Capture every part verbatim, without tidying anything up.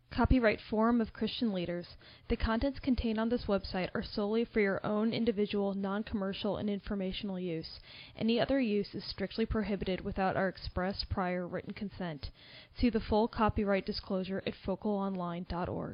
Copyright Forum of Christian Leaders. The contents contained on this website are solely for your own individual, non-commercial, and informational use. Any other use is strictly prohibited without our express prior written consent. See the full copyright disclosure at focal online dot org.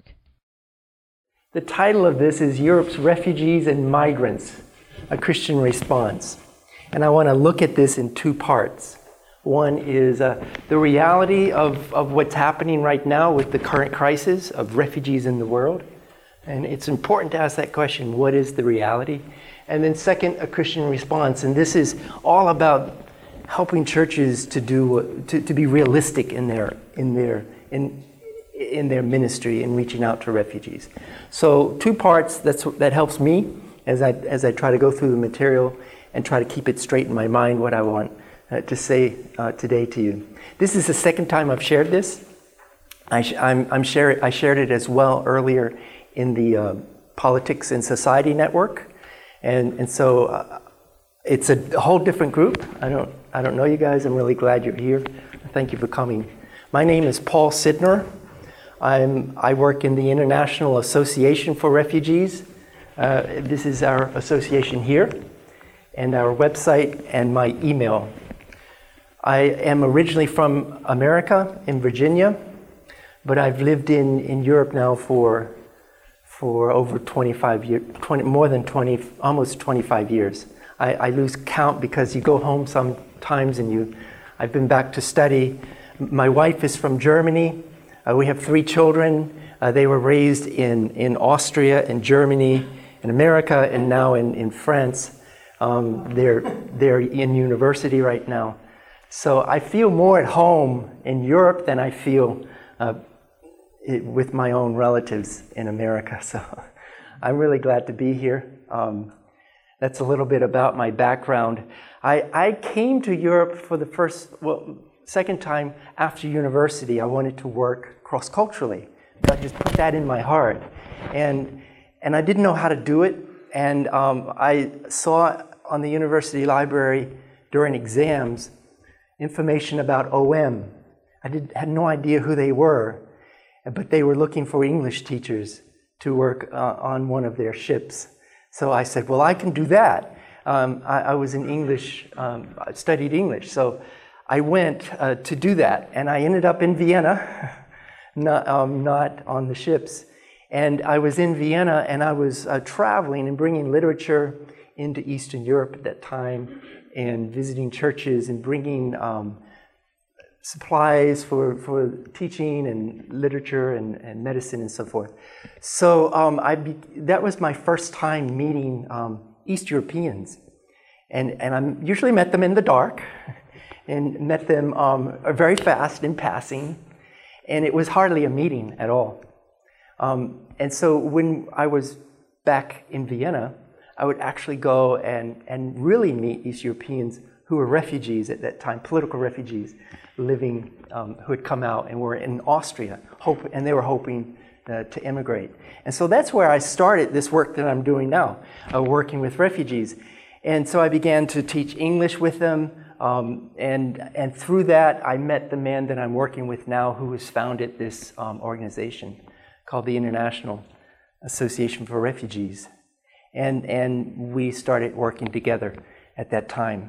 The title of this is Europe's Refugees and Migrants, a Christian Response. And I want to look at this in two parts. One is uh, the reality of, of what's happening right now with the current crisis of refugees in the world. And it's important to ask that question, what is the reality? And then second, a Christian response. And this is all about helping churches to do to, to be realistic in their in their in in their ministry in reaching out to refugees. So two parts that's that helps me as I as I try to go through the material and try to keep it straight in my mind what I want Uh, to say uh, today to you. This is the second time I've shared this. I, sh- I'm, I'm share- I shared it as well earlier in the uh, Politics and Society Network, and and so uh, it's a whole different group. I don't I don't know you guys. I'm really glad you're here. Thank you for coming. My name is Paul Sidner. I'm I work in the International Association for Refugees. Uh, this is our association here, and our website and my email. I am originally from America, in Virginia, but I've lived in, in Europe now for for over twenty-five years, twenty, more than twenty, almost twenty-five years. I, I lose count because you go home sometimes and you. I've been back to study. My wife is from Germany. Uh, we have three children. Uh, they were raised in, in Austria, in Germany, in America, and now in, in France. Um, they're they're in university right now. So I feel more at home in Europe than I feel uh, it, with my own relatives in America. So I'm really glad to be here. Um, that's a little bit about my background. I, I came to Europe for the first, well, second time after university. I wanted to work cross-culturally. God just put that in my heart. And, and I didn't know how to do it. And um, I saw on the university library during exams information about O M. I did, had no idea who they were, but they were looking for English teachers to work uh, on one of their ships. So I said, well, I can do that. Um, I, I was in English, um, I studied English, so I went uh, to do that. And I ended up in Vienna, not, um, not on the ships. And I was in Vienna, and I was uh, traveling and bringing literature into Eastern Europe at that time, and visiting churches and bringing um, supplies for, for teaching and literature and, and medicine and so forth. So um, I be, that was my first time meeting um, East Europeans. And, and I usually met them in the dark and met them um, very fast in passing. And it was hardly a meeting at all. Um, and so when I was back in Vienna, I would actually go and, and really meet East Europeans who were refugees at that time, political refugees living, um, who had come out and were in Austria, hope, and they were hoping uh, to immigrate. And so that's where I started this work that I'm doing now, uh, working with refugees. And so I began to teach English with them, um, and, and through that I met the man that I'm working with now who has founded this um, organization called the International Association for Refugees. And, and we started working together at that time.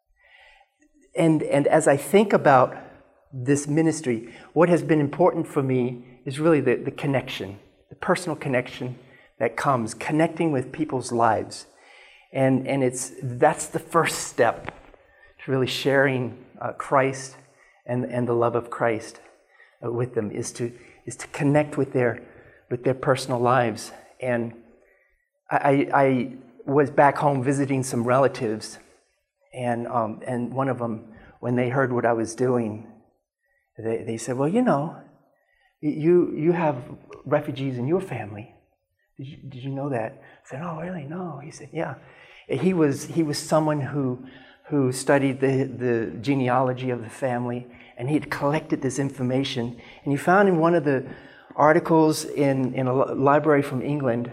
And, and as I think about this ministry, what has been important for me is really the, the connection, the personal connection that comes, connecting with people's lives. And, and it's, that's the first step to really sharing uh, Christ and, and the love of Christ uh, with them, is to, is to connect with their, with their personal lives. And I, I was back home visiting some relatives, and um, and one of them, when they heard what I was doing, they, they said, well, you know, you you have refugees in your family. Did you, did you know that? I said, oh, really? No. He said, yeah. He was he was someone who who studied the, the genealogy of the family, and he had collected this information, and he found in one of the articles in, in a library from England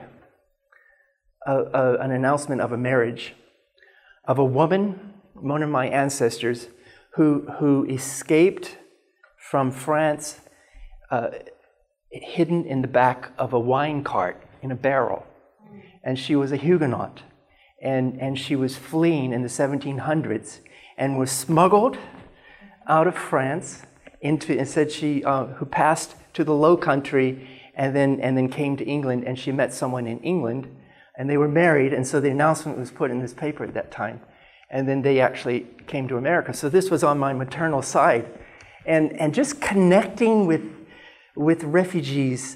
A, a, an announcement of a marriage of a woman, one of my ancestors, who who escaped from France. Uh, hidden in the back of a wine cart in a barrel. And she was a Huguenot. And, and she was fleeing in the seventeen hundreds and was smuggled out of France into, and said she, uh, who passed to the Low Country and then, and then came to England, and she met someone in England, and they were married, and so the announcement was put in this paper at that time. And then they actually came to America. So this was on my maternal side. And, and just connecting with, with refugees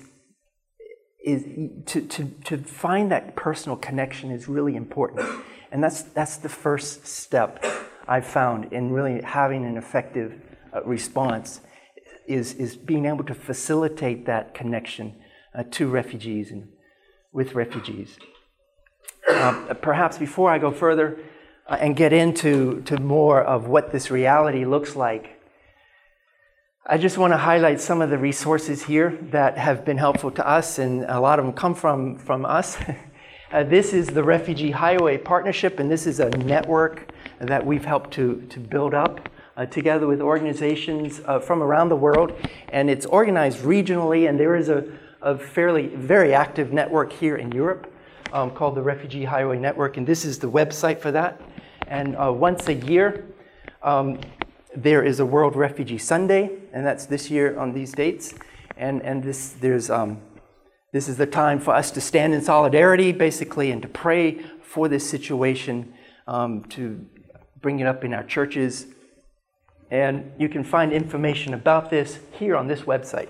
is to, to, to find that personal connection is really important. And that's, that's the first step I've found in really having an effective uh, response is, is being able to facilitate that connection uh, to refugees and with refugees. Uh, perhaps before I go further uh, and get into to more of what this reality looks like, I just want to highlight some of the resources here that have been helpful to us, and a lot of them come from, from us. uh, this is the Refugee Highway Partnership, and this is a network that we've helped to, to build up uh, together with organizations uh, from around the world, and it's organized regionally, and there is a, a fairly, very active network here in Europe um, called the Refugee Highway Network, and this is the website for that. And uh, once a year, um, there is a World Refugee Sunday, and that's this year on these dates. And and this there's um, this is the time for us to stand in solidarity, basically, and to pray for this situation, um, to bring it up in our churches. And you can find information about this here on this website.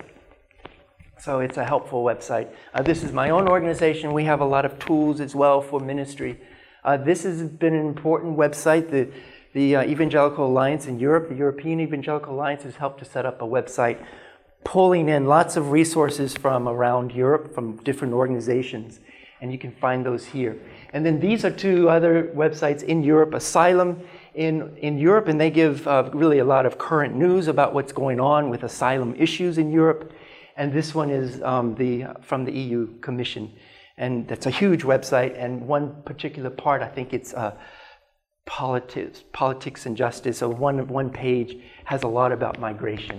So it's a helpful website. Uh, this is my own organization. We have a lot of tools as well for ministry. Uh, this has been an important website. The The uh, Evangelical Alliance in Europe, the European Evangelical Alliance, has helped to set up a website pulling in lots of resources from around Europe, from different organizations, and you can find those here. And then these are two other websites in Europe, Asylum in, in Europe, and they give uh, really a lot of current news about what's going on with asylum issues in Europe. And this one is um, the from the E U Commission, and that's a huge website, and one particular part, I think it's uh, Politics, politics and justice. So one one page has a lot about migration.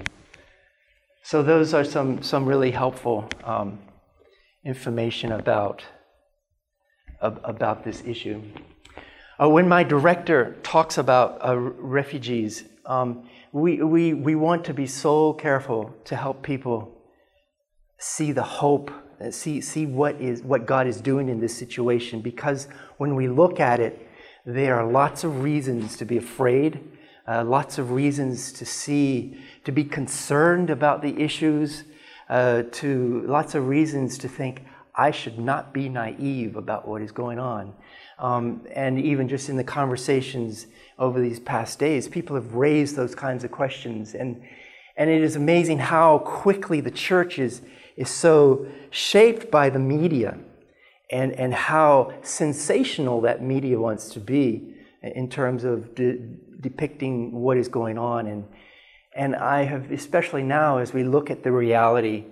So those are some some really helpful um, information about uh, about this issue. Uh, when my director talks about uh, refugees, um, we we we want to be so careful to help people see the hope, see see what is what God is doing in this situation. Because when we look at it, there are lots of reasons to be afraid, uh, lots of reasons to see, to be concerned about the issues, uh, to lots of reasons to think, I should not be naive about what is going on. Um, and even just in the conversations over these past days, people have raised those kinds of questions. And, and it is amazing how quickly the church is, is so shaped by the media. And, and how sensational that media wants to be in terms of de- depicting what is going on. And, and I have, especially now as we look at the reality,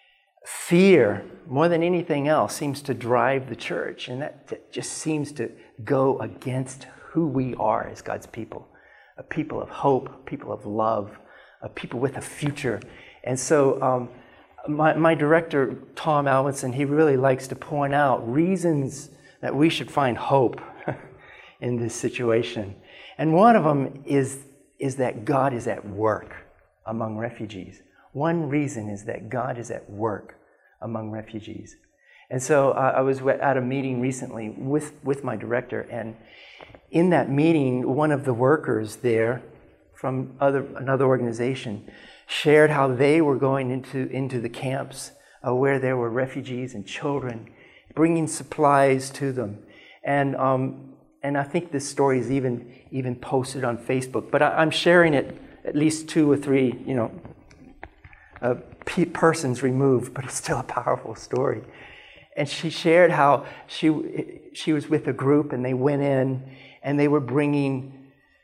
fear, more than anything else, seems to drive the church. And that, that just seems to go against who we are as God's people. A people of hope, a people of love, a people with a future. And so um, My, my director, Tom Alvinson, he really likes to point out reasons that we should find hope in this situation. And one of them is, is that God is at work among refugees. One reason is that God is at work among refugees. And so uh, I was at a meeting recently with, with my director, and in that meeting, one of the workers there from other, another organization shared how they were going into, into the camps uh, where there were refugees and children, bringing supplies to them. And um, and I think this story is even even posted on Facebook. But I, I'm sharing it at least two or three, you know, uh, pe- persons removed, but it's still a powerful story. And she shared how she she was with a group, and they went in, and they were bringing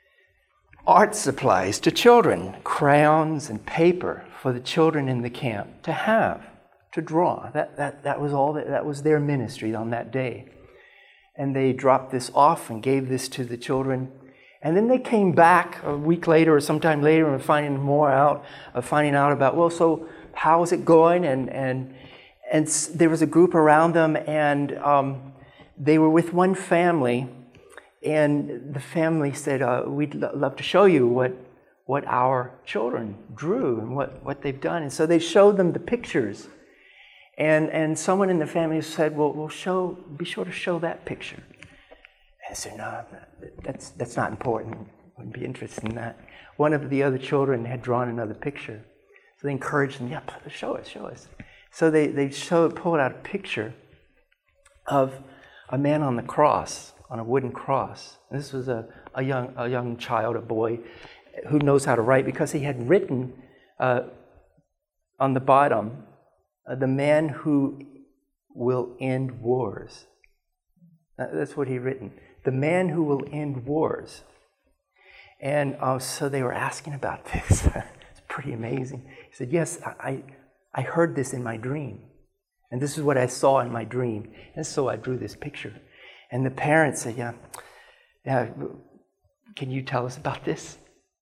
art supplies to children, crayons and paper for the children in the camp to have, to draw. That that that was all that, that was their ministry on that day. And they dropped this off and gave this to the children. And then they came back a week later or sometime later and finding more out, uh, finding out about, well, so how's it going? And and and there was a group around them, and um, they were with one family, and the family said, uh, we'd lo- love to show you what what our children drew and what, what they've done. And so they showed them the pictures. And and someone in the family said, well, we'll show, be sure to show that picture. And I said, no, that's, that's not important. I wouldn't be interested in that. One of the other children had drawn another picture. So they encouraged them, yeah, show us, show us. So they, they showed, pulled out a picture of a man on the cross, on a wooden cross. And this was a, a young a young child, a boy, who knows how to write, because he had written uh, on the bottom, uh, the man who will end wars. Uh, that's what he'd written. The man who will end wars. And uh, so they were asking about this. It's pretty amazing. He said, yes, I, I heard this in my dream. And this is what I saw in my dream. And so I drew this picture. And the parents said, yeah, yeah, can you tell us about this?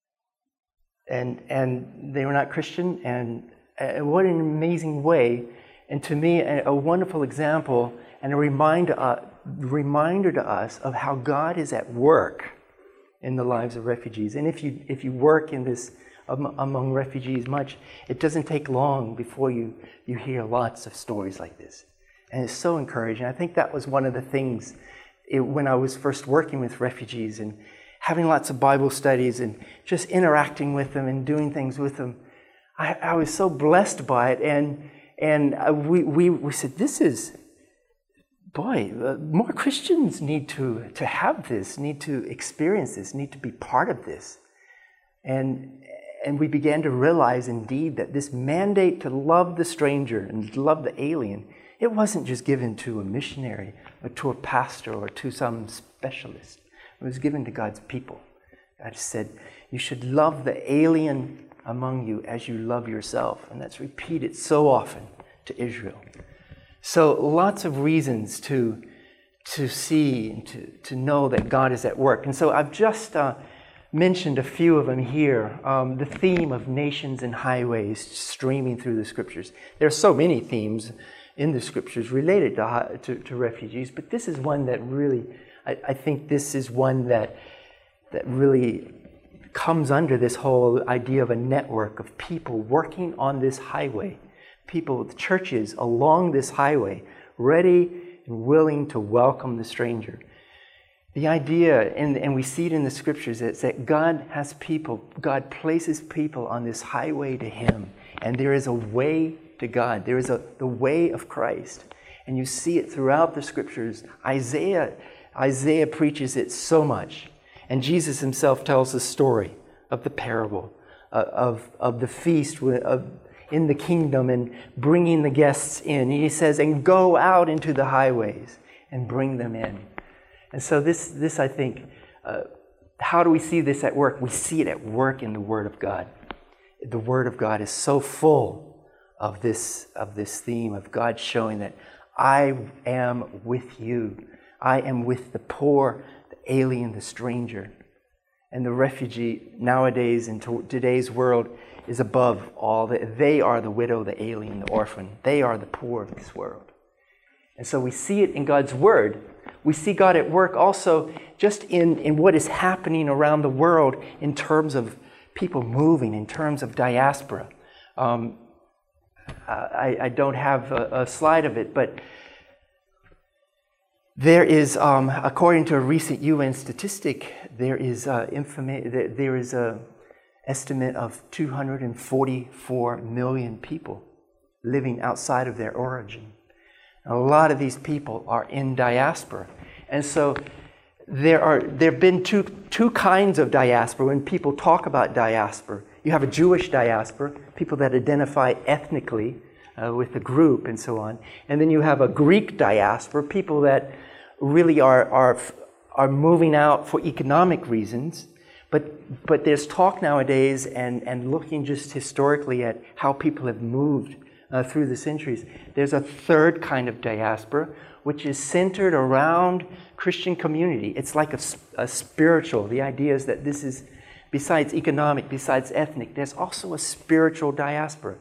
And and they were not Christian, and uh, what an amazing way, and to me, a, a wonderful example and a reminder, uh, reminder to us of how God is at work in the lives of refugees. And if you if you work in this um, among refugees much, it doesn't take long before you, you hear lots of stories like this. And it's so encouraging. I think that was one of the things it, when I was first working with refugees and having lots of Bible studies and just interacting with them and doing things with them. I, I was so blessed by it. And and uh, we, we, we said, this is, boy, uh, more Christians need to, to have this, need to experience this, need to be part of this. And, and we began to realize indeed that this mandate to love the stranger and love the alien, it wasn't just given to a missionary or to a pastor or to some specialist. It was given to God's people. God said, you should love the alien among you as you love yourself. And that's repeated so often to Israel. So lots of reasons to, to see and to, to know that God is at work. And so I've just uh, mentioned a few of them here. Um, the theme of nations and highways streaming through the scriptures. There are so many themes in the scriptures related to, to, to refugees, but this is one that really... I think this is one that that really comes under this whole idea of a network of people working on this highway, people with churches along this highway, ready and willing to welcome the stranger. The idea, and, and we see it in the scriptures, is that God has people, God places people on this highway to Him, and there is a way to God. There is a the way of Christ, and you see it throughout the scriptures. Isaiah. Isaiah preaches it so much. And Jesus himself tells the story of the parable, uh, of, of the feast of, in the kingdom and bringing the guests in. And he says, and go out into the highways and bring them in. And so this, this I think, uh, how do we see this at work? We see it at work in the Word of God. The Word of God is so full of this, of this theme of God showing that I am with you. I am with the poor, the alien, the stranger. And the refugee nowadays in today's world is above all. They are the widow, the alien, the orphan. They are the poor of this world. And so we see it in God's Word. We see God at work also just in, in what is happening around the world in terms of people moving, in terms of diaspora. Um, I, I don't have a, a slide of it, but there is, um, according to a recent U N statistic, there is uh, informa- there is a estimate of two hundred forty-four million people living outside of their origin. A lot of these people are in diaspora, and so there are there have been two two kinds of diaspora. When people talk about diaspora, you have a Jewish diaspora, people that identify ethnically uh, with a group and so on, and then you have a Greek diaspora, people that really are are are moving out for economic reasons. But but there's talk nowadays and, and looking just historically at how people have moved uh, through the centuries. There's a third kind of diaspora, which is centered around Christian community. It's like a, a spiritual. The idea is that this is, besides economic, besides ethnic, there's also a spiritual diaspora.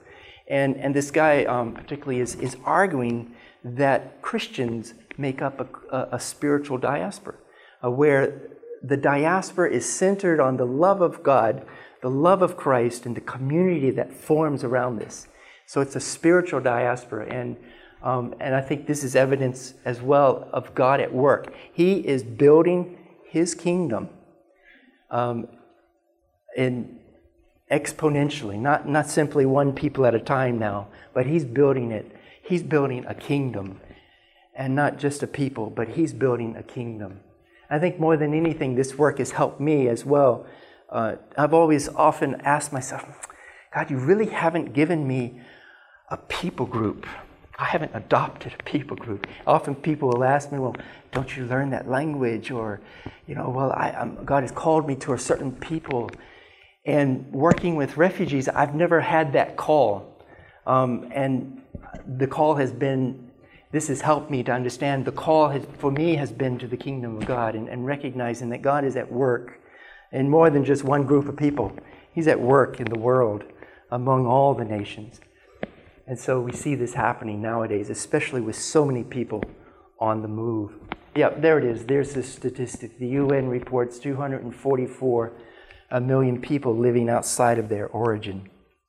And and this guy um, particularly is, is arguing that Christians make up a, a, a spiritual diaspora, uh, where the diaspora is centered on the love of God, the love of Christ, and the community that forms around this. So it's a spiritual diaspora, and um, and I think this is evidence as well of God at work. He is building His kingdom um, in exponentially, not not simply one people at a time now, but He's building it. He's building a kingdom, and not just a people, but He's building a kingdom. I think more than anything, this work has helped me as well. Uh, I've always often asked myself, God, you really haven't given me a people group. I haven't adopted a people group. Often people will ask me, well, don't you learn that language? Or, you know, well, I, I'm, God has called me to a certain people. And working with refugees, I've never had that call. Um, and the call has been, this has helped me to understand, the call has, for me has been to the kingdom of God, and, and recognizing that God is at work in more than just one group of people. He's at work in the world among all the nations. And so we see this happening nowadays, especially with so many people on the move. Yeah, there it is. There's this statistic. The U N reports two hundred forty-four million people living outside of their origin.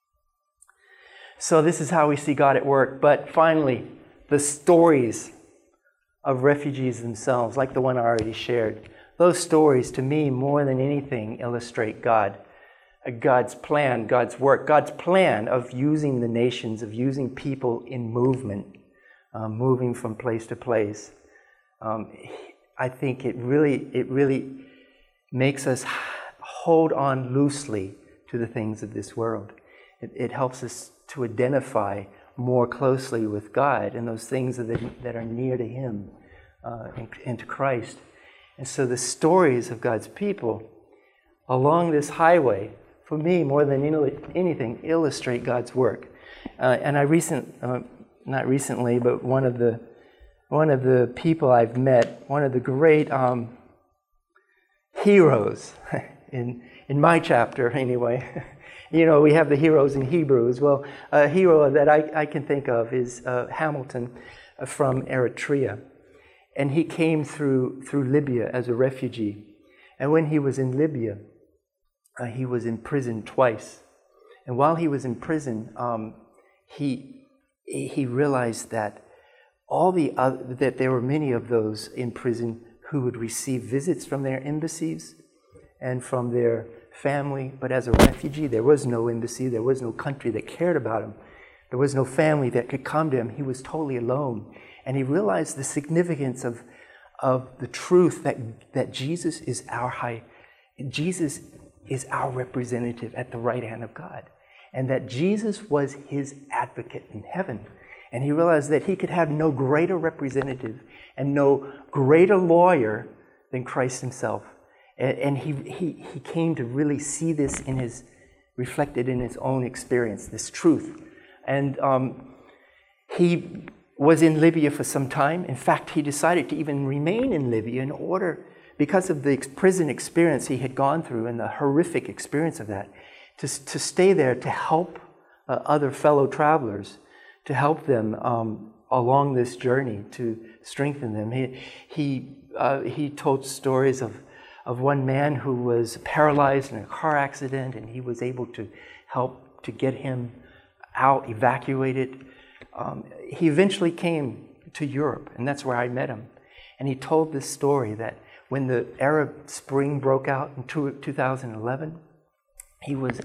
So this is how we see God at work. But finally, the stories of refugees themselves, like the one I already shared, those stories, to me, more than anything, illustrate God. God's plan, God's work, God's plan of using the nations, of using people in movement, uh, moving from place to place. Um, I think it really, it really makes us hold on loosely to the things of this world. It, it helps us to identify more closely with God and those things that, that are near to Him uh, and, and to Christ. And so the stories of God's people along this highway, for me, more than anything, illustrate God's work. Uh, and I recent, uh, not recently, but one of the one of the people I've met, one of the great um, heroes in in my chapter, anyway. You know, we have the heroes in Hebrews. Well, a hero that I, I can think of is uh, Hamilton from Eritrea, and he came through through Libya as a refugee. And when he was in Libya, Uh, he was imprisoned twice, and while he was in prison, um, he he realized that all the other, that there were many of those in prison who would receive visits from their embassies and from their family. But as a refugee, there was no embassy, there was no country that cared about him, there was no family that could come to him. He was totally alone, and he realized the significance of of the truth that that Jesus is our high, Jesus. is our representative at the right hand of God, and that Jesus was his advocate in heaven. And he realized that he could have no greater representative and no greater lawyer than Christ himself. And, and he, he, he came to really see this in his, reflected in his own experience, this truth. And um, he was in Libya for some time. In fact, he decided to even remain in Libya in order, because of the prison experience he had gone through and the horrific experience of that, to, to stay there to help uh, other fellow travelers, to help them um, along this journey, to strengthen them. He he uh, he told stories of, of one man who was paralyzed in a car accident, and he was able to help to get him out, evacuated. Um, he eventually came to Europe, and that's where I met him. And he told this story that when the Arab Spring broke out in two thousand eleven, he was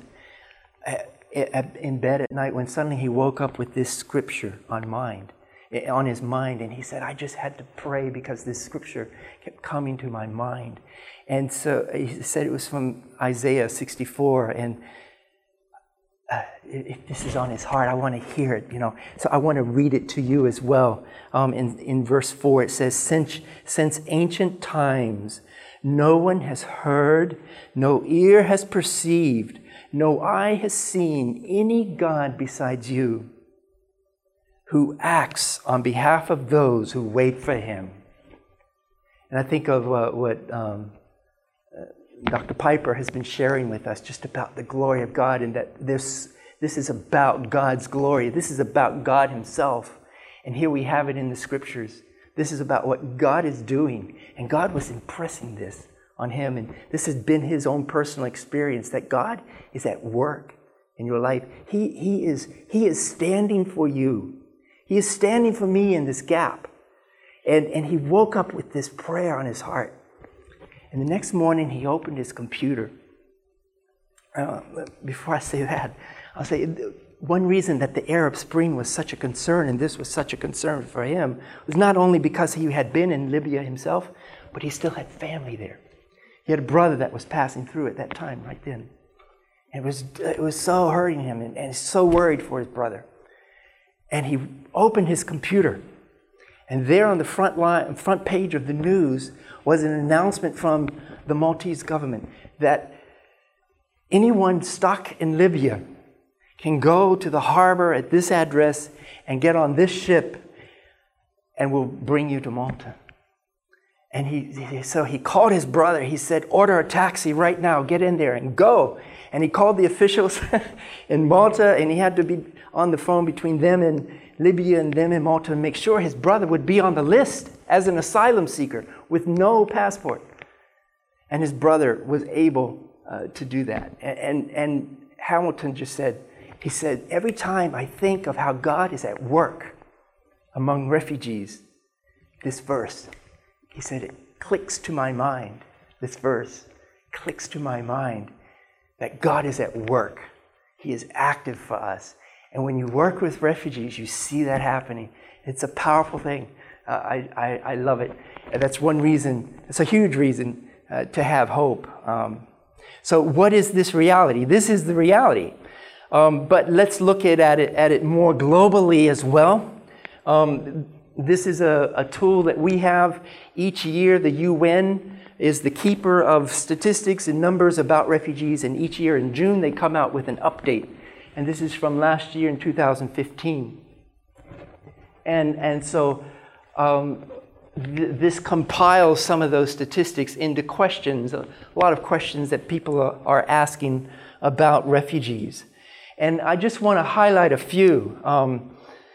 in bed at night when suddenly he woke up with this scripture on mind, on his mind, and he said, I just had to pray because this scripture kept coming to my mind. And so he said it was from Isaiah sixty-four, and Uh, if this is on his heart, I want to hear it, you know. So I want to read it to you as well. Um, in, in verse four, it says, since, since ancient times, no one has heard, no ear has perceived, no eye has seen any God besides you, who acts on behalf of those who wait for him. And I think of uh, what um, Doctor Piper has been sharing with us just about the glory of God, and that there's This is about God's glory. This is about God himself. And here we have it in the scriptures. This is about what God is doing. And God was impressing this on him. And this has been his own personal experience, that God is at work in your life. He, he, is, he is standing for you. He is standing for me in this gap. And, and he woke up with this prayer on his heart. And the next morning he opened his computer. Uh, before I say that, I'll say one reason that the Arab Spring was such a concern, and this was such a concern for him, was not only because he had been in Libya himself, but he still had family there. He had a brother that was passing through at that time, right then. It was, it was so hurting him, and, and so worried for his brother. And he opened his computer, and there on the front line, front page of the news was an announcement from the Maltese government that anyone stuck in Libya can go to the harbor at this address and get on this ship, and we'll bring you to Malta. And he, so he called his brother. He said, order a taxi right now. Get in there and go. And he called the officials in Malta, and he had to be on the phone between them and Libya and them in Malta to make sure his brother would be on the list as an asylum seeker with no passport. And his brother was able uh, to do that. And, and, and Hamilton just said, he said, every time I think of how God is at work among refugees, this verse, he said, it clicks to my mind. This verse clicks to my mind that God is at work. He is active for us. And when you work with refugees, you see that happening. It's a powerful thing. Uh, I, I, I love it. And that's one reason, it's a huge reason uh, to have hope. Um, so what is this reality? This is the reality. Um, but let's look at, at, it, at it more globally as well. Um, this is a, a tool that we have each year. The U N is the keeper of statistics and numbers about refugees, and each year in June they come out with an update. And this is from last year in two thousand fifteen. And, and so um, th- this compiles some of those statistics into questions, a lot of questions that people are, are asking about refugees. And I just want to highlight a few. Um,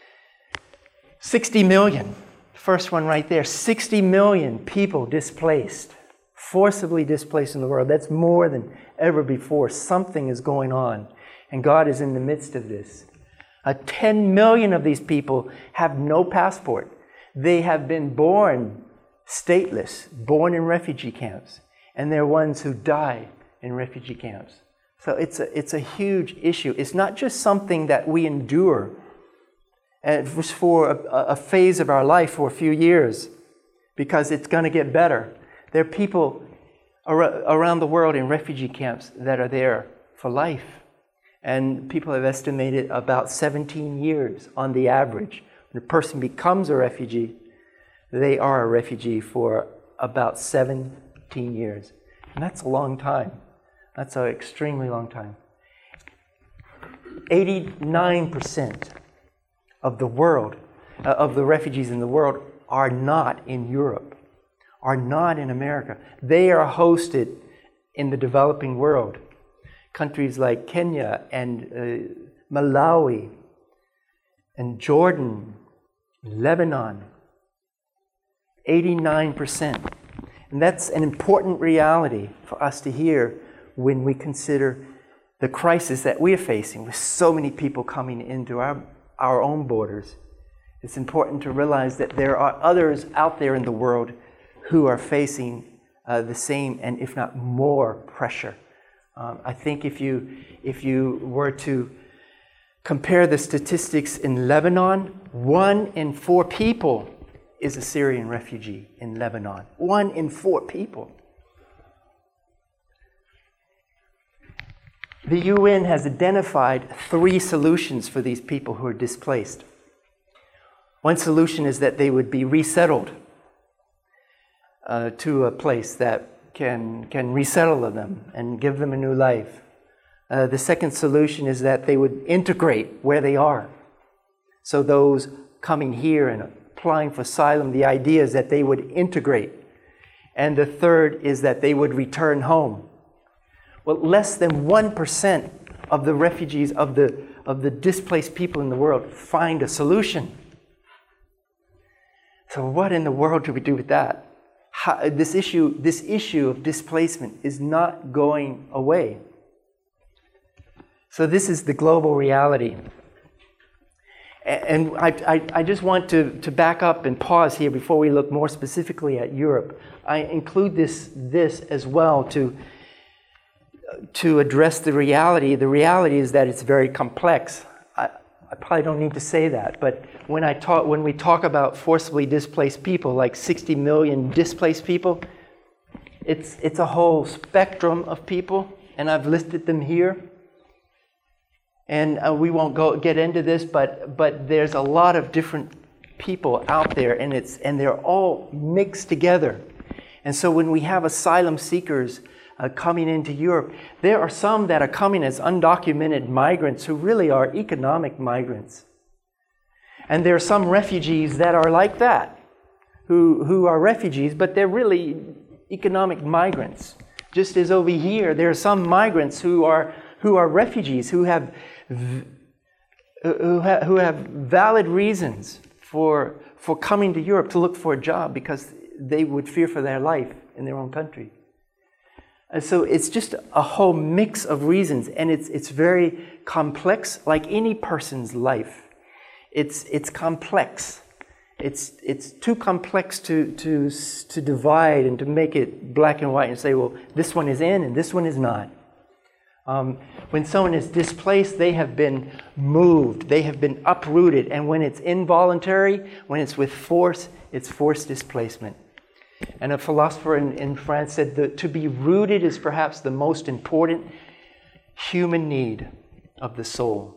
sixty million, first one right there, sixty million people displaced, forcibly displaced in the world. That's more than ever before. Something is going on, and God is in the midst of this. Uh, ten million of these people have no passport. They have been born stateless, born in refugee camps, and they're ones who die in refugee camps. So it's a, it's a huge issue. It's not just something that we endure and just for a, a phase of our life for a few years because it's going to get better. There are people ar- around the world in refugee camps that are there for life. And people have estimated about seventeen years on the average. When a person becomes a refugee, they are a refugee for about seventeen years. And that's a long time. That's an extremely long time. eighty-nine percent of the world, uh, of the refugees in the world are not in Europe, are not in America. They are hosted in the developing world. Countries like Kenya and uh, Malawi and Jordan, Lebanon, eighty-nine percent. And that's an important reality for us to hear when we consider the crisis that we're facing with so many people coming into our, our own borders. It's important to realize that there are others out there in the world who are facing uh, the same and if not more pressure. Um, I think if you, if you were to compare the statistics in Lebanon, one in four people is a Syrian refugee in Lebanon. One in four people. The U N has identified three solutions for these people who are displaced. One solution is that they would be resettled uh, to a place that can, can resettle them and give them a new life. Uh, the second solution is that they would integrate where they are. So those coming here and applying for asylum, the idea is that they would integrate. And the third is that they would return home. Well, less than one percent of the refugees, of the, of the displaced people in the world find a solution. So what in the world do we do with that? How, this issue, this issue of displacement is not going away. So this is the global reality. And I, I, I just want to, to back up and pause here before we look more specifically at Europe. I include this, this as well to, to address the reality. The reality is that it's very complex. I, I probably don't need to say that, but when, I talk, when we talk about forcibly displaced people, like sixty million displaced people, it's, it's a whole spectrum of people, and I've listed them here. And uh, we won't go get into this, but but there's a lot of different people out there, and it's and they're all mixed together. And so when we have asylum seekers uh, coming into Europe, there are some that are coming as undocumented migrants who really are economic migrants. And there are some refugees that are like that, who who are refugees, but they're really economic migrants. Just as over here, there are some migrants who are who are refugees, who have Who have, who have valid reasons for for coming to Europe to look for a job because they would fear for their life in their own country. And so it's just a whole mix of reasons, and it's it's very complex, like any person's life. It's it's complex. It's it's too complex to to to divide and to make it black and white and say, well, this one is in and this one is not. Um, when someone is displaced, they have been moved, they have been uprooted, and when it's involuntary, when it's with force, it's forced displacement. And a philosopher in, in France said that to be rooted is perhaps the most important human need of the soul.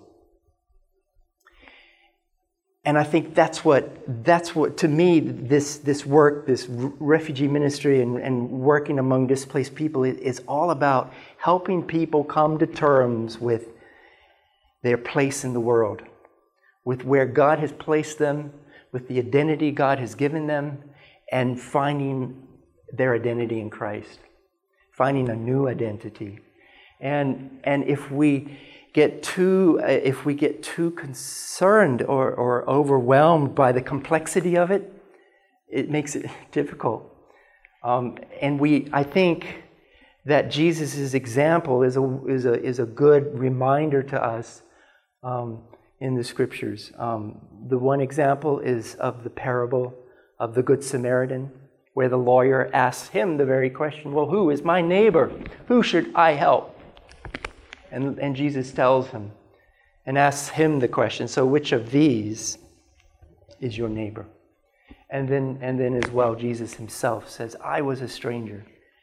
And I think that's what, that's what to me, this, this work, this refugee ministry and, and working among displaced people is all about helping people come to terms with their place in the world, with where God has placed them, with the identity God has given them, and finding their identity in Christ, finding a new identity. And, and if we get too, if we get too concerned or, or overwhelmed by the complexity of it, it makes it difficult. Um, and we, I think that Jesus' example is a is a is a good reminder to us um, in the Scriptures. Um, the one example is of the parable of the Good Samaritan, where the lawyer asks him the very question, well, who is my neighbor? Who should I help? And, and Jesus tells him and asks him the question, so which of these is your neighbor? And then, and then as well, Jesus himself says, I was a stranger,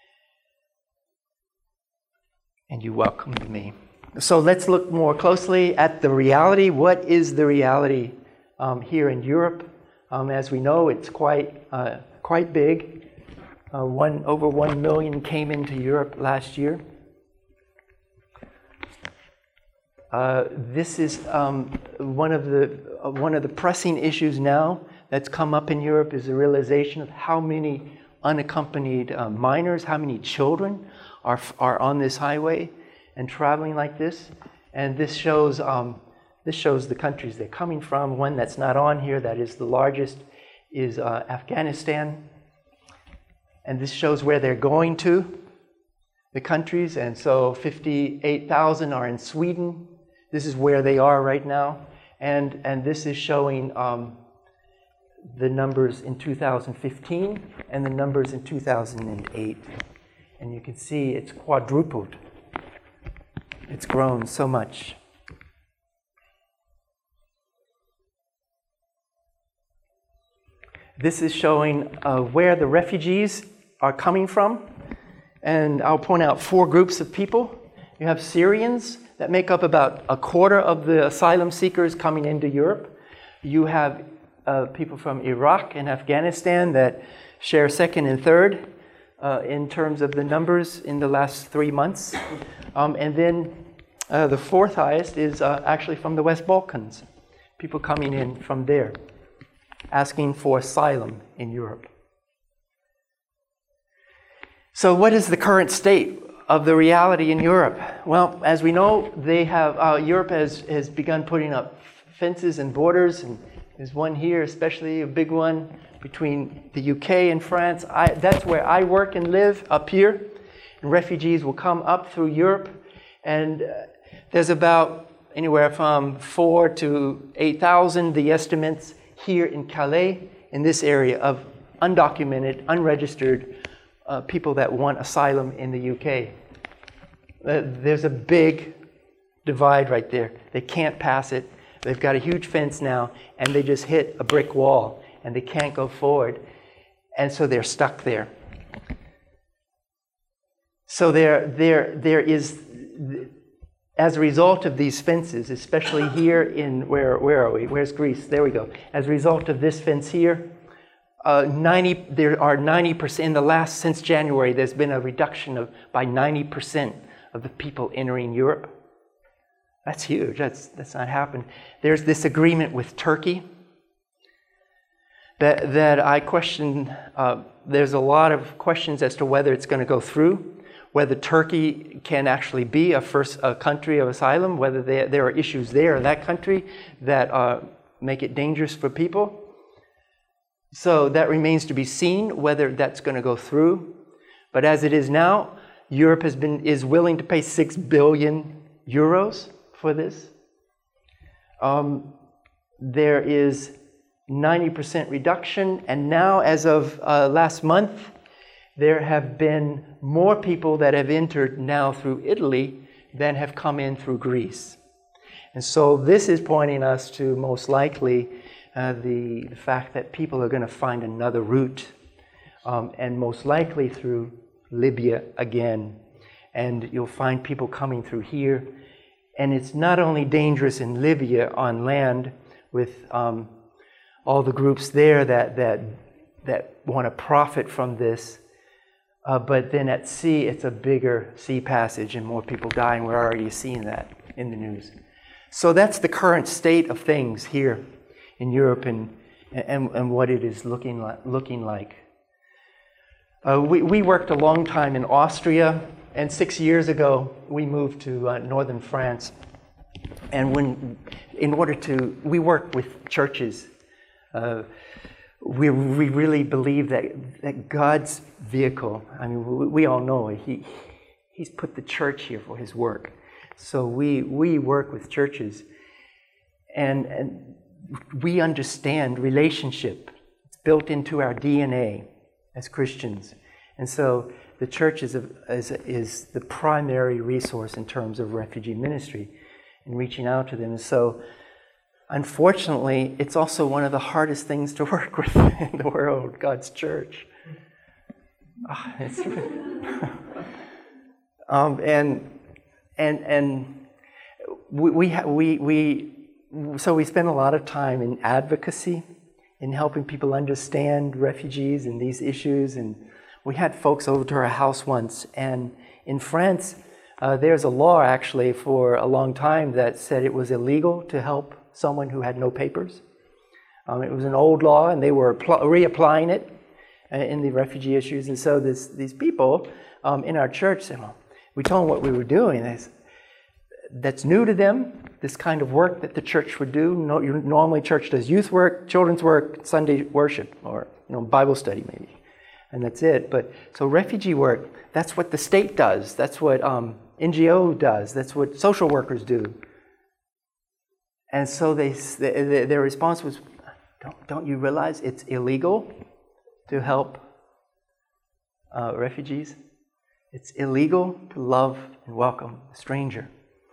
and you welcomed me. So let's look more closely at the reality. What is the reality um, here in Europe? Um, as we know, it's quite uh, quite big. Uh, one over one million came into Europe last year. Uh, this is um, one of the uh, one of the pressing issues now that's come up in Europe is the realization of how many unaccompanied uh, minors, how many children are are on this highway and traveling like this. And this shows um, this shows the countries they're coming from. One that's not on here, that is the largest, is uh, Afghanistan. And this shows where they're going to, the countries. And so fifty-eight thousand are in Sweden. This is where they are right now. And, and this is showing um, the numbers in two thousand fifteen and the numbers in two thousand eight. And you can see it's quadrupled. It's grown so much. This is showing uh, where the refugees are coming from. And I'll point out four groups of people. You have Syrians that make up about a quarter of the asylum seekers coming into Europe. You have uh, people from Iraq and Afghanistan that share second and third uh, in terms of the numbers in the last three months. Um, and then uh, the fourth highest is uh, actually from the West Balkans. People coming in from there, asking for asylum in Europe. So what is the current state of the reality in Europe. Well, as we know, they have uh, Europe has, has begun putting up fences and borders, and there's one here, especially a big one between the U K and France. I, that's where I work and live, up here. And refugees will come up through Europe, and uh, there's about anywhere from four to eight thousand, the estimates, here in Calais, in this area of undocumented, unregistered uh, people that want asylum in the U K. Uh, there's a big divide right there. They can't pass it. They've got a huge fence now, and they just hit a brick wall, and they can't go forward. And so they're stuck there. So there, there, there is, as a result of these fences, especially here in, where, where are we? Where's Greece? There we go. As a result of this fence here, uh, ninety, there are ninety percent, in the last, since January, there's been a reduction of by ninety percent of the people entering Europe. That's huge. That's, that's not happened. There's this agreement with Turkey that, that I question. Uh, there's a lot of questions as to whether it's going to go through, whether Turkey can actually be a first a country of asylum, whether they, there are issues there in that country that uh, make it dangerous for people. So that remains to be seen whether that's going to go through. But as it is now, Europe has been is willing to pay six billion euros for this. Um, there is ninety percent reduction, and now, as of uh, last month, there have been more people that have entered now through Italy than have come in through Greece. And so this is pointing us to most likely uh, the, the fact that people are going to find another route, um, and most likely through Libya again. And you'll find people coming through here. And it's not only dangerous in Libya on land with um, all the groups there that, that, that want to profit from this, Uh, but then at sea, it's a bigger sea passage and more people die, and we're already seeing that in the news. So that's the current state of things here in Europe, and and, and what it is looking like. Looking like. Uh, we, we worked a long time in Austria, and six years ago, we moved to uh, northern France. And when, in order to, we work with churches. Uh, We, we really believe that, that God's vehicle, I mean, we, we all know it, he, He's put the church here for His work. So we, we work with churches, and, and we understand relationship. It's built into our D N A as Christians. And so the church is, a, is, a, is the primary resource in terms of refugee ministry and reaching out to them. And so unfortunately, it's also one of the hardest things to work with in the world, God's church. Oh, it's um, and and and we we, ha- we we so we spend a lot of time in advocacy, in helping people understand refugees and these issues. And we had folks over to our house once, and in France, uh, there's a law actually for a long time that said it was illegal to help someone who had no papers. Um, it was an old law, and they were pl- reapplying it uh, in the refugee issues. And so this, these people um, in our church said, well, we told them what we were doing. Said, that's new to them, this kind of work that the church would do. No, normally church does youth work, children's work, Sunday worship, or you know Bible study maybe. And that's it. But so refugee work, that's what the state does. That's what um, N G O does. That's what social workers do. And so they, they, their response was, don't, don't you realize it's illegal to help uh, refugees? It's illegal to love and welcome a stranger.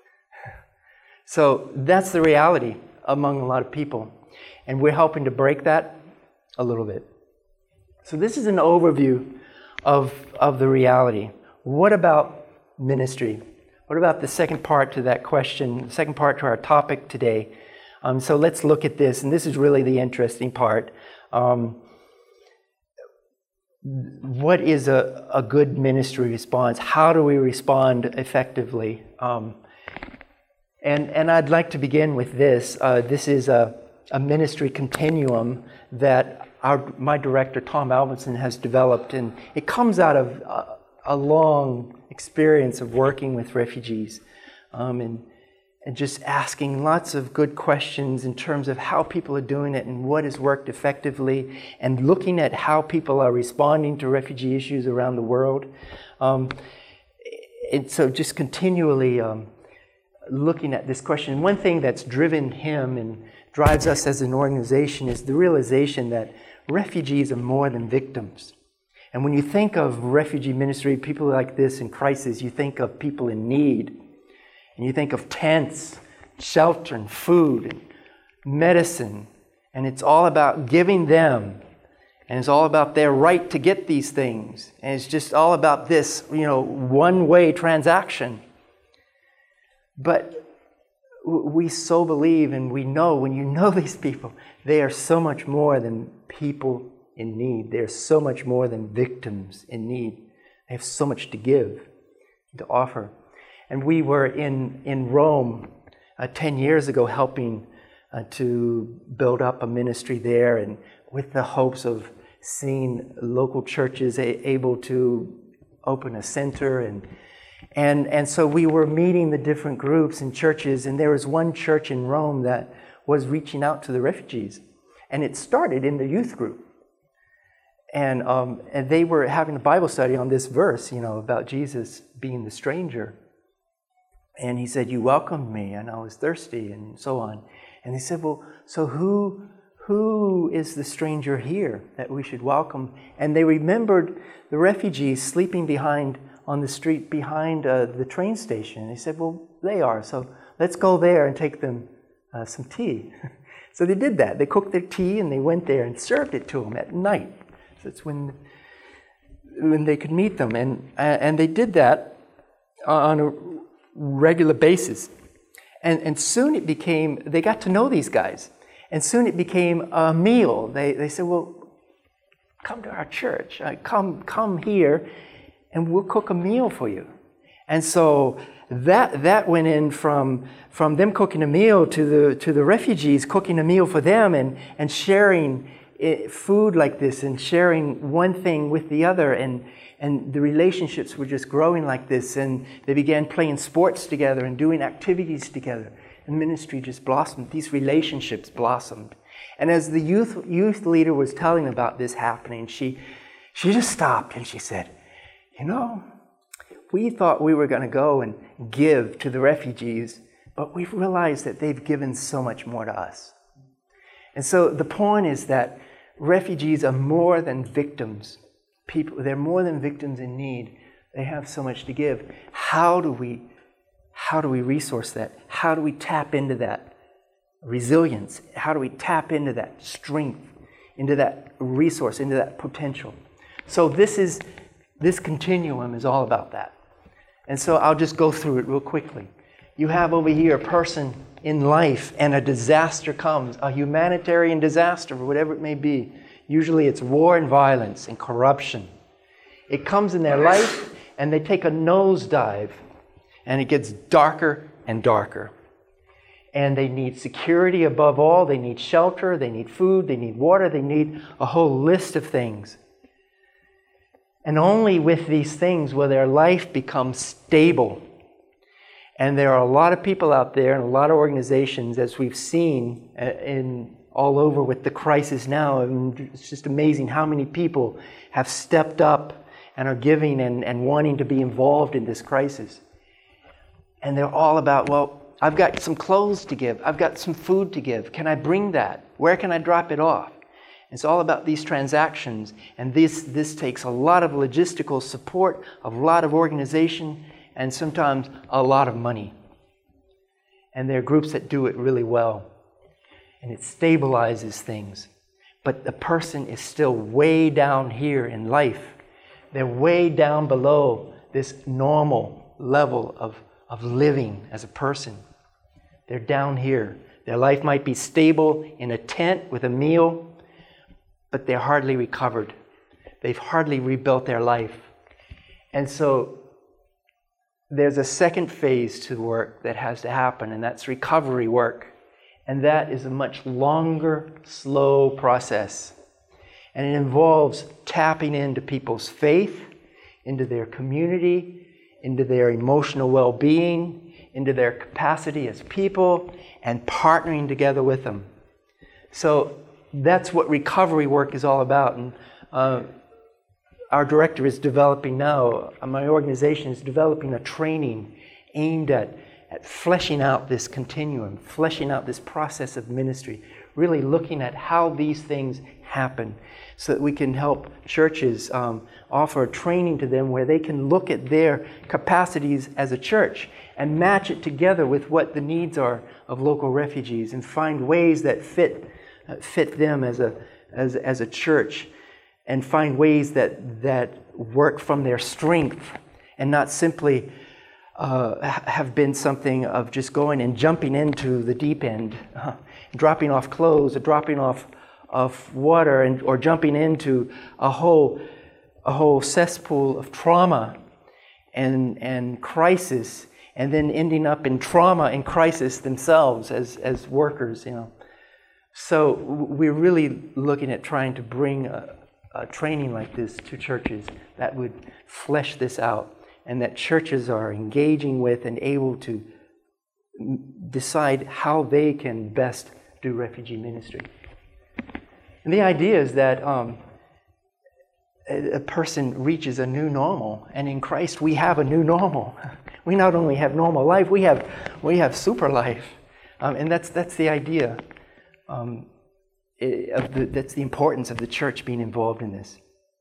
So that's the reality among a lot of people. And we're helping to break that a little bit. So this is an overview of, of the reality. What about ministry? What about the second part to that question, the second part to our topic today? Um, so let's look at this, and this is really the interesting part. Um, what is a, a good ministry response? How do we respond effectively? Um, and, and I'd like to begin with this. Uh, this is a, a ministry continuum that our, my director, Tom Alvinson, has developed, and it comes out of uh, a long experience of working with refugees um, and, and just asking lots of good questions in terms of how people are doing it and what has worked effectively, and looking at how people are responding to refugee issues around the world. Um, and so just continually um, looking at this question. One thing that's driven him and drives us as an organization is the realization that refugees are more than victims. And when you think of refugee ministry, people like this in crisis, you think of people in need. And you think of tents, shelter, and food, and medicine. And it's all about giving them. And it's all about their right to get these things. And it's just all about this, you know, one-way transaction. But we so believe, and we know, when you know these people, they are so much more than people in need. They are so much more than victims in need. They have so much to give, to offer. And we were in, in Rome uh, ten years ago helping uh, to build up a ministry there, and with the hopes of seeing local churches a- able to open a center. And And and so we were meeting the different groups and churches, and there was one church in Rome that was reaching out to the refugees. And it started in the youth group. And, um, and they were having a Bible study on this verse, you know, about Jesus being the stranger. And he said, "You welcomed me, and I was thirsty," and so on. And they said, "Well, so who who is the stranger here that we should welcome?" And they remembered the refugees sleeping behind on the street behind uh, the train station. They said, "Well, they are, so let's go there and take them uh, some tea." So they did that. They cooked their tea and they went there and served it to them at night. So that's when when they could meet them. And, uh, and they did that on a regular basis. And, and soon it became, they got to know these guys. And soon it became a meal. They, they said, "Well, come to our church. Uh, come, come here, and we'll cook a meal for you." And so that that went in from from them cooking a meal to the to the refugees cooking a meal for them, and and sharing it, food like this, and sharing one thing with the other, and and the relationships were just growing like this, and they began playing sports together and doing activities together, and ministry just blossomed. These relationships blossomed. And as the youth youth leader was telling about this happening, she she just stopped and she said, "You know, we thought we were going to go and give to the refugees, but we've realized that they've given so much more to us." And so the point is that refugees are more than victims. People, they're more than victims in need. They have so much to give. How do we, how do we resource that? How do we tap into that resilience? How do we tap into that strength, into that resource, into that potential? So this is This continuum is all about that. And so I'll just go through it real quickly. You have over here a person in life, and a disaster comes, a humanitarian disaster, or whatever it may be. Usually it's war and violence and corruption. It comes in their life, and they take a nosedive, and it gets darker and darker. And they need security above all. They need shelter. They need food. They need water. They need a whole list of things. And only with these things will their life become stable. And there are a lot of people out there and a lot of organizations, as we've seen in all over with the crisis now. And it's just amazing how many people have stepped up and are giving and, and wanting to be involved in this crisis. And they're all about, well, I've got some clothes to give. I've got some food to give. Can I bring that? Where can I drop it off? It's all about these transactions, and this this takes a lot of logistical support, a lot of organization, and sometimes a lot of money. And there are groups that do it really well, and it stabilizes things. But the person is still way down here in life. They're way down below this normal level of, of living as a person. They're down here. Their life might be stable in a tent with a meal, but they're hardly recovered. They've hardly rebuilt their life. And so there's a second phase to work that has to happen, and that's recovery work. And that is a much longer, slow process. And it involves tapping into people's faith. into their community, into their emotional well-being, into their capacity as people, and partnering together with them. So that's what recovery work is all about. And uh, our director is developing now, my organization is developing a training aimed at, at fleshing out this continuum, fleshing out this process of ministry, really looking at how these things happen so that we can help churches um, offer training to them where they can look at their capacities as a church and match it together with what the needs are of local refugees and find ways that fit uh, fit them as a as as a church, and find ways that that work from their strength and not simply uh, have been something of just going and jumping into the deep end, uh, dropping off clothes or dropping off of water, and or jumping into a whole a whole cesspool of trauma and and crisis, and then ending up in trauma and crisis themselves as as workers, you know. So we're really looking at trying to bring a, a training like this to churches that would flesh this out, and that churches are engaging with and able to decide how they can best do refugee ministry. And the idea is that um, a person reaches a new normal, and in Christ we have a new normal. We not only have normal life, we have we have super life, um, and that's that's the idea. Um, of the, that's the importance of the church being involved in this.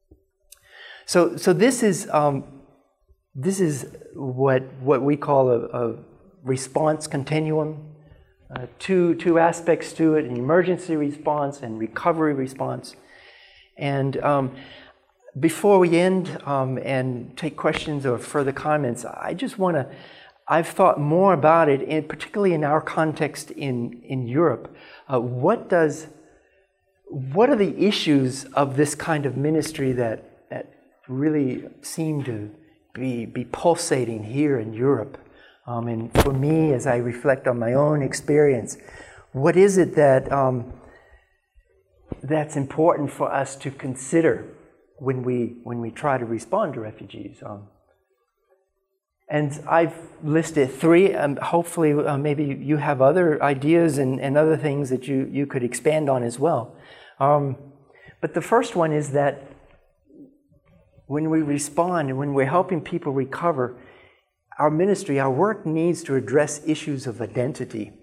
So so this is um, this is what what we call a, a response continuum. Uh, two two aspects to it: an emergency response and recovery response. And um, before we end um, and take questions or further comments, I just want to. I've thought more about it, and particularly in our context in in Europe. Uh, what does what are the issues of this kind of ministry that that really seem to be be pulsating here in Europe? Um, and for me, as I reflect on my own experience, what is it that um, that's important for us to consider when we when we try to respond to refugees? Um, and I've listed three. Um, hopefully, uh, maybe you have other ideas and, and other things that you, you could expand on as well. Um, but the first one is that when we respond and when we're helping people recover, our ministry, our work needs to address issues of identity.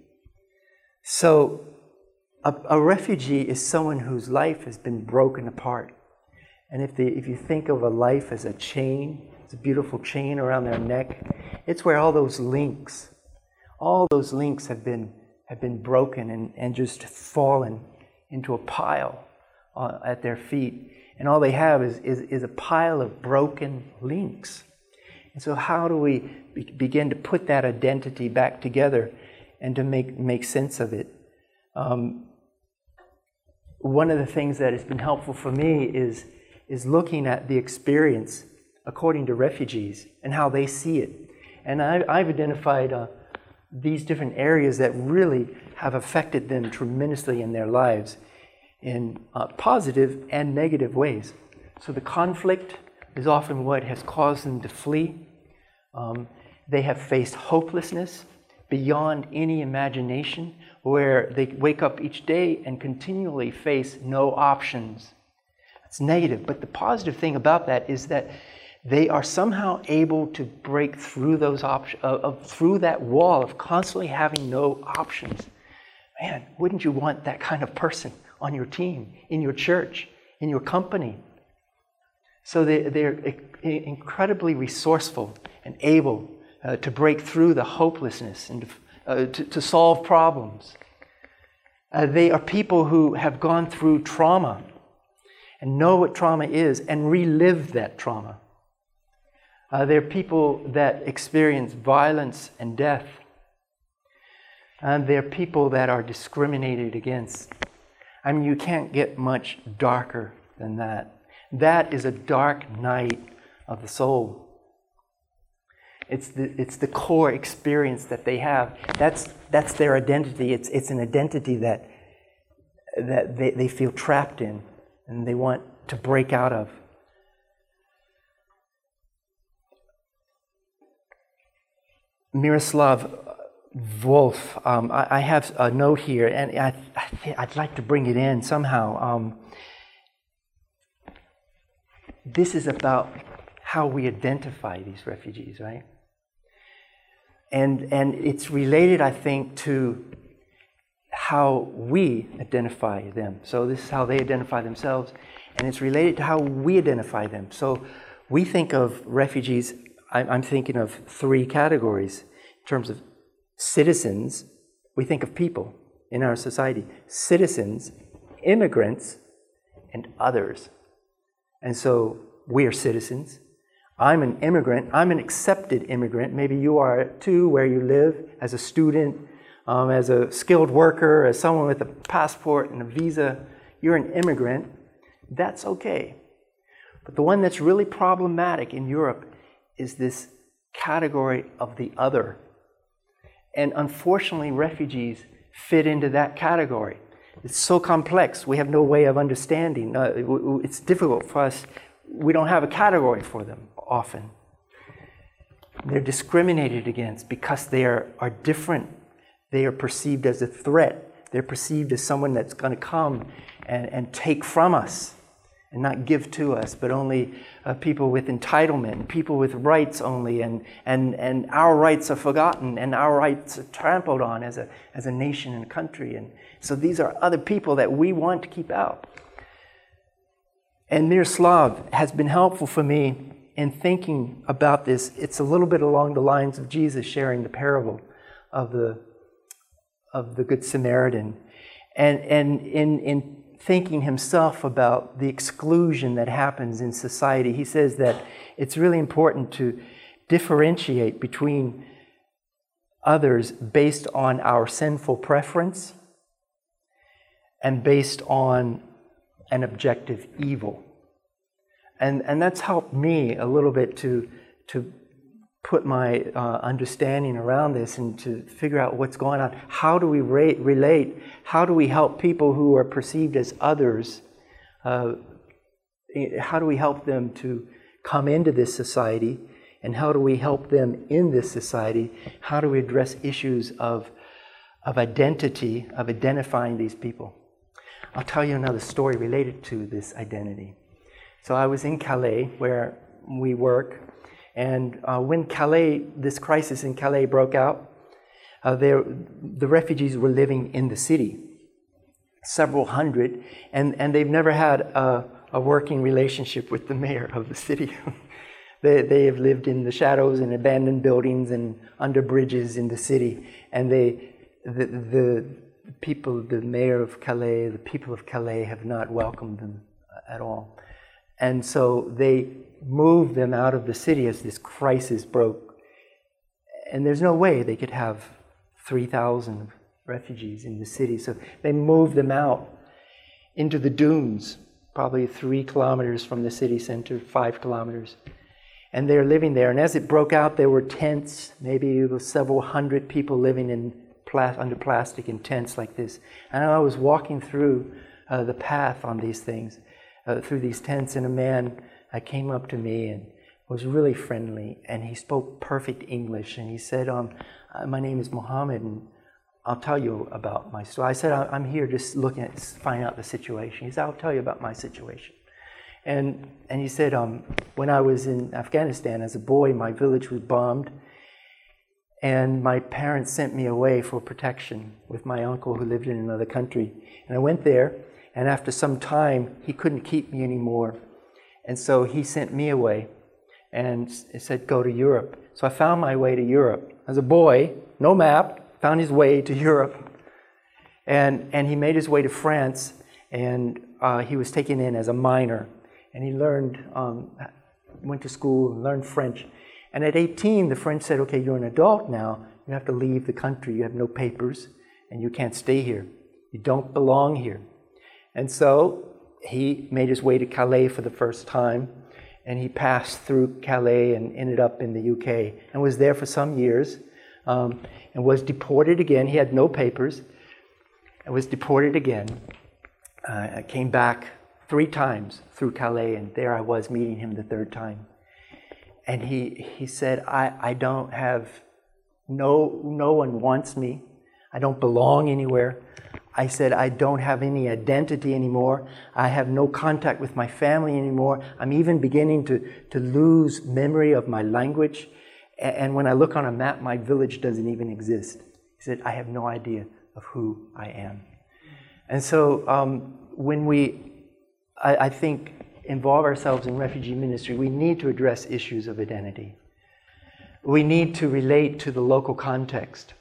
So a, a refugee is someone whose life has been broken apart. And if, the, if you think of a life as a chain, it's a beautiful chain around their neck, it's where all those links, all those links have been have been broken and, and just fallen into a pile uh, at their feet. And all they have is, is, is a pile of broken links. And so how do we be- begin to put that identity back together and to make, make sense of it? Um, one of the things that has been helpful for me is, is looking at the experience according to refugees and how they see it. And I, I've identified uh, these different areas that really have affected them tremendously in their lives in uh, positive and negative ways. So the conflict is often what has caused them to flee. Um, they have faced hopelessness beyond any imagination, where they wake up each day and continually face no options. It's negative, but the positive thing about that is that they are somehow able to break through those options, uh, uh, through that wall of constantly having no options. Man, wouldn't you want that kind of person on your team, in your church, in your company? So they, they're incredibly resourceful and able uh, to break through the hopelessness and uh, to, to solve problems. Uh, they are people who have gone through trauma and know what trauma is and relive that trauma. Uh, they're people that experience violence and death. And they're people that are discriminated against. I mean, you can't get much darker than that. That is a dark night of the soul. It's the it's the core experience that they have. That's that's their identity. It's it's an identity that that they, they feel trapped in and they want to break out of. Miroslav Volf, um, I, I have a note here, and I, I th- I'd like to bring it in somehow. Um, this is about how we identify these refugees, right? And and it's related, I think, to how we identify them. So this is how they identify themselves, and it's related to how we identify them. So we think of refugees, I'm thinking of three categories in terms of citizens. We think of people in our society: citizens, immigrants, and others. And so we are citizens. I'm an immigrant. I'm an accepted immigrant. Maybe you are too, where you live, as a student, um, as a skilled worker, as someone with a passport and a visa. You're an immigrant. That's okay. But the one that's really problematic in Europe is this category of the other. And unfortunately, refugees fit into that category. It's so complex, we have no way of understanding. Uh, it's difficult for us. We don't have a category for them often. They're discriminated against because they are, are different. They are perceived as a threat. They're perceived as someone that's going to come and, and take from us and not give to us, but only uh, people with entitlement, people with rights only, and, and, and our rights are forgotten and our rights are trampled on as a, as a nation and country. And so these are other people that we want to keep out. And Miroslav has been helpful for me in thinking about this. It's a little bit along the lines of Jesus sharing the parable of the of the Good Samaritan, and and in in thinking himself about the exclusion that happens in society. He says that it's really important to differentiate between others based on our sinful preference and based on an objective evil. And and that's helped me a little bit to to put my uh, understanding around this and to figure out what's going on. How do we rate, relate? How do we help people who are perceived as others? Uh, how do we help them to come into this society? And how do we help them in this society? How do we address issues of, of identity, of identifying these people? I'll tell you another story related to this identity. So I was in Calais, where we work, and uh, when Calais, this crisis in Calais broke out, uh, there, the refugees were living in the city, several hundred, and, and they've never had a, a working relationship with the mayor of the city. they, they have lived in the shadows and abandoned buildings and under bridges in the city, and they, the, the people, the mayor of Calais, the people of Calais have not welcomed them at all. And so they moved them out of the city as this crisis broke. And there's no way they could have three thousand refugees in the city. So they moved them out into the dunes, probably three kilometers from the city center, five kilometers. And they're living there. And as it broke out, there were tents, maybe it was several hundred people living in pla- under plastic in tents like this. And I was walking through uh, the path on these things, uh, through these tents, and a man uh, came up to me and was really friendly, and he spoke perfect English, and he said, um, my name is Mohammed, and I'll tell you about my story. I said, I'm here just looking at, finding out the situation. He said, I'll tell you about my situation. And and he said, um, when I was in Afghanistan as a boy, my village was bombed, and my parents sent me away for protection with my uncle who lived in another country. And I went there, and after some time, he couldn't keep me anymore. And so he sent me away and said, go to Europe. So I found my way to Europe. As a boy, no map, found his way to Europe. And and he made his way to France, and uh, he was taken in as a minor. And he learned, um, went to school, learned French. And at eighteen, the French said, okay, you're an adult now. You have to leave the country. You have no papers, and you can't stay here. You don't belong here. And so he made his way to Calais for the first time, and he passed through Calais and ended up in the U K and was there for some years, um, and was deported again. He had no papers, and was deported again. Uh, I came back three times through Calais, and there I was meeting him the third time. And he he said, I, I don't have No, no one wants me. I don't belong anywhere. I said, I don't have any identity anymore. I have no contact with my family anymore. I'm even beginning to, to lose memory of my language. And when I look on a map, my village doesn't even exist. He said, I have no idea of who I am. And so um, when we, I, I think, involve ourselves in refugee ministry, we need to address issues of identity. We need to relate to the local context.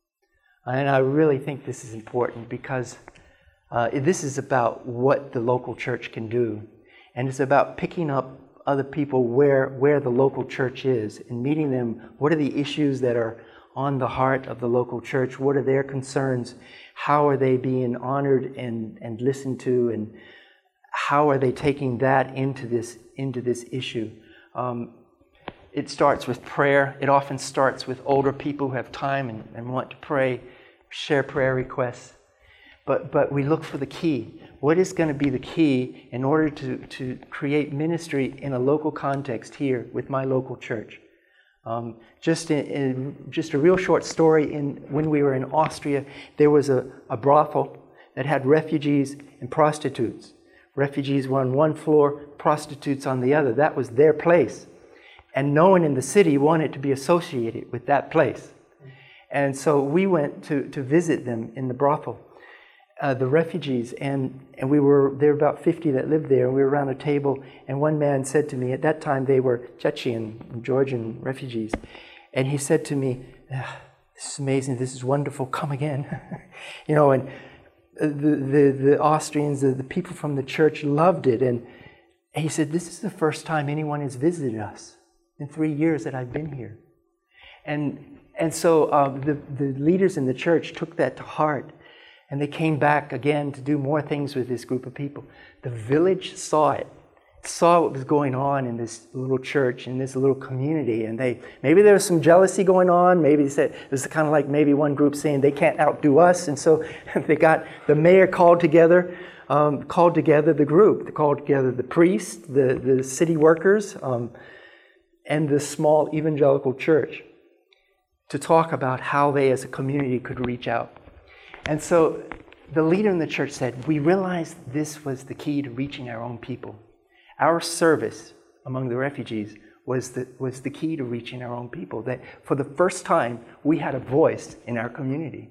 And I really think this is important because uh, this is about what the local church can do. And it's about picking up other people where, where the local church is and meeting them. What are the issues that are on the heart of the local church? What are their concerns? How are they being honored and, and listened to? And how are they taking that into this, into this issue? Um, it starts with prayer. It often starts with older people who have time and, and want to pray, share prayer requests. But, but we look for the key. What is going to be the key in order to, to create ministry in a local context here with my local church? Um, just in, in just a real short story, in when we were in Austria, there was a, a brothel that had refugees and prostitutes. Refugees were on one floor, prostitutes on the other. That was their place. And no one in the city wanted to be associated with that place. And so we went to, to visit them in the brothel, uh, the refugees. And, and we were, there were about fifty that lived there. And we were around a table. And one man said to me, at that time they were Chechen, Georgian refugees. And he said to me, ah, this is amazing, this is wonderful, come again. you know, and the, the, the Austrians, the, the people from the church loved it. And he said, this is the first time anyone has visited us in three years that I've been here. And and so um, the, the leaders in the church took that to heart, and they came back again to do more things with this group of people. The village saw it, saw what was going on in this little church, in this little community, and they maybe there was some jealousy going on. Maybe they said, it was kind of like maybe one group saying they can't outdo us, and so they got the mayor called together, um, called together the group. They called together the priests, the the city workers, um, and the small evangelical church, to talk about how they as a community could reach out. And so the leader in the church said, we realized this was the key to reaching our own people. Our service among the refugees was the, was the key to reaching our own people. That for the first time, we had a voice in our community.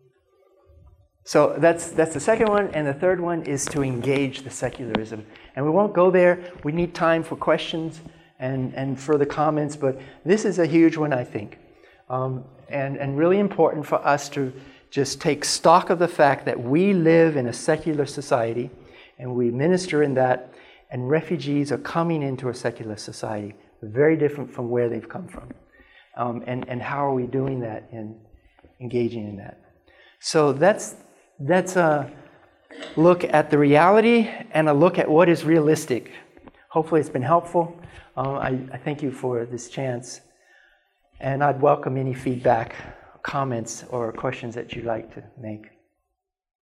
So that's, that's the second one. And the third one is to engage the secularism. And we won't go there. We need time for questions and, and further comments. But this is a huge one, I think. Um, and, and really important for us to just take stock of the fact that we live in a secular society and we minister in that, and refugees are coming into a secular society, very different from where they've come from. Um, and, and how are we doing that and engaging in that? So that's, that's a look at the reality and a look at what is realistic. Hopefully it's been helpful. Uh, I, I thank you for this chance. And I'd welcome any feedback, comments, or questions that you'd like to make.